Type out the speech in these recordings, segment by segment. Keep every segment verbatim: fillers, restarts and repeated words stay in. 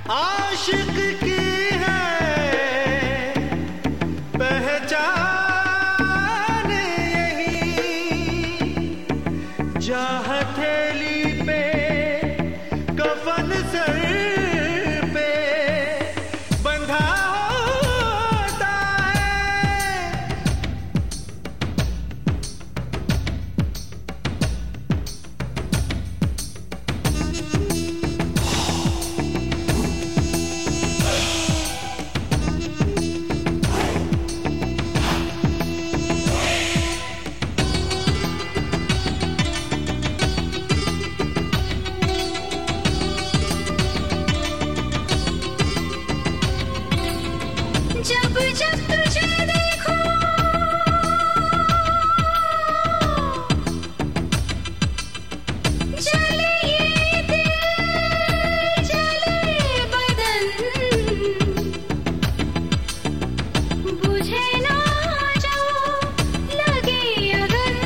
आशिक की है पहचान यही, जा हथेली पे कफन सर पे बंधा होता है। जब जब तुझे देखूं जले ये दिल, जले बदन, बुझे ना जो लगे अगन,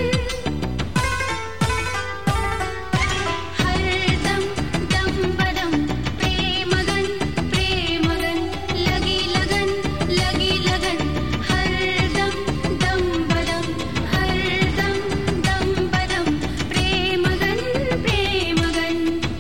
हर दम दम बदम प्रेमगन, प्रेमगन लगी लगन, लगी लगन, हर दम दम बदम, हर दम दम बदम प्रेमगन, प्रेमगन।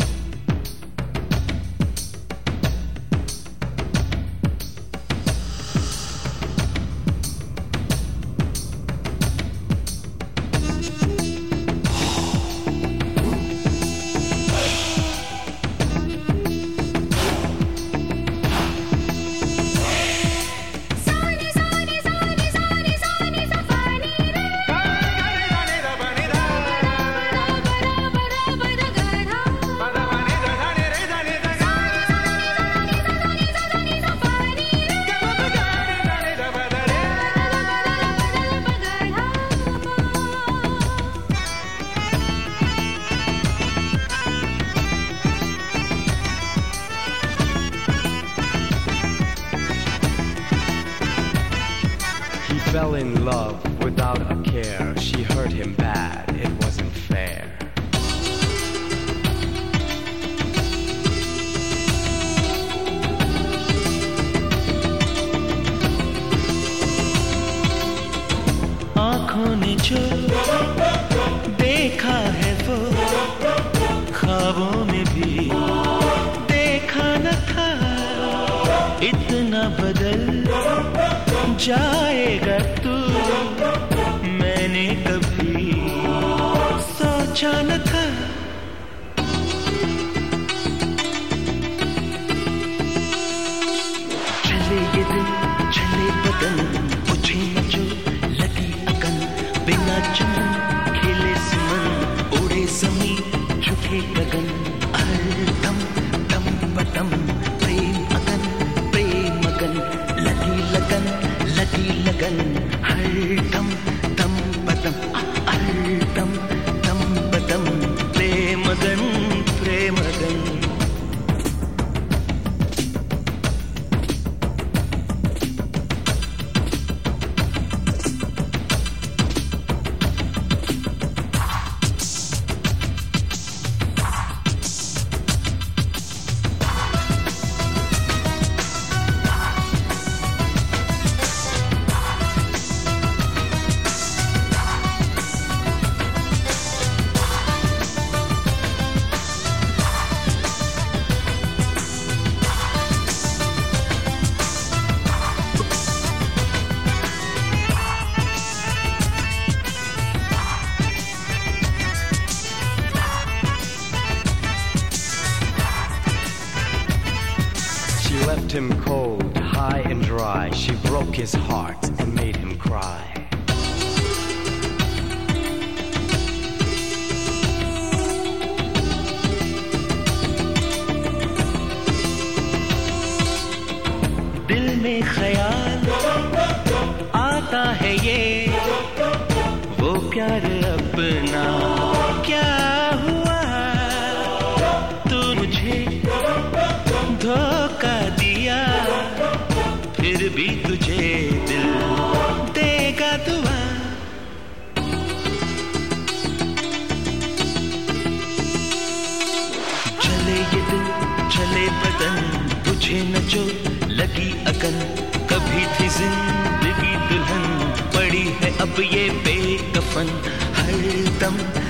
सानी सानी सानी सानी सानी सफानी रे, बड़ा बड़ा बड़ा बड़ा गधा, सानी सानी सानी सानी सानी सफानी रे, बड़ा बड़ा बड़ा He fell in love without a care. She hurt him bad, it wasn't fair. आँखों ने जो देखा है वो ख्वाबों में भी देखा न था, इतना बदल जाएगा तू मैंने कभी सोचा न था। चले ये दिल चले बदन, बुझे न जो लगी अगन, बिना चमन खेले सुमन, उड़े जमी झुके गगन, हर दम दम बदम प्रेम अगन, प्रेम अगन लगी लगन, लगी लगन, हर दम दम बदम, हर दम दम बदम प्रेम अगन, प्रेम अगन। She left him cold, high and dry. She broke his heart and made him cry. दिल में ख्याल आता है ये, वो प्यार अपना क्या हुआ, तू मुझे धोखा दिया, फिर भी तुझे दिल देगा दुआ। चले ये दिल चले बदन, लगन, कभी थी जिंदगी दुल्हन, पड़ी है अब ये बेकफन, हर दम